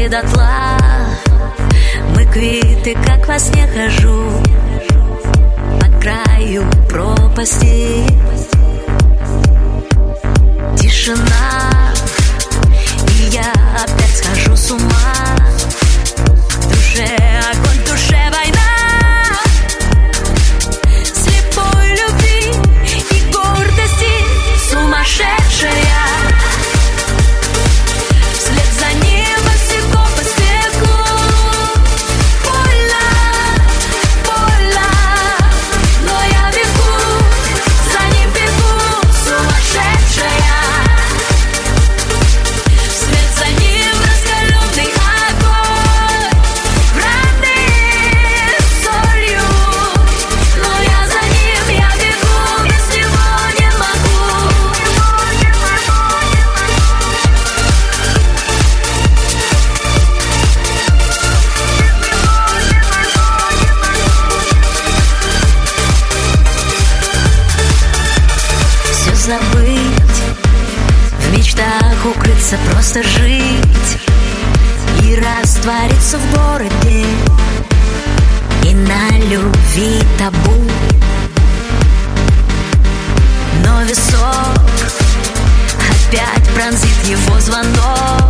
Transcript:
сгорели дотла. Мы квиты, как во сне хожу по краю пропасти. Тишина, и я опять схожу с ума. В душе огонь, в душе война. Слепой любви и гордости сумасшедшая. Вслед за ним босиком по снегу. Больно, больно, но я бегу, за ним бегу, сумасшедшая. Вслед за ним раскаленный огонь, вранный солью. Но я за ним, я бегу, без него не могу. Все забыть, в мечтах укрыться, просто жить и раствориться в городе, и на любви табу. Но висок опять пронзит его звонок.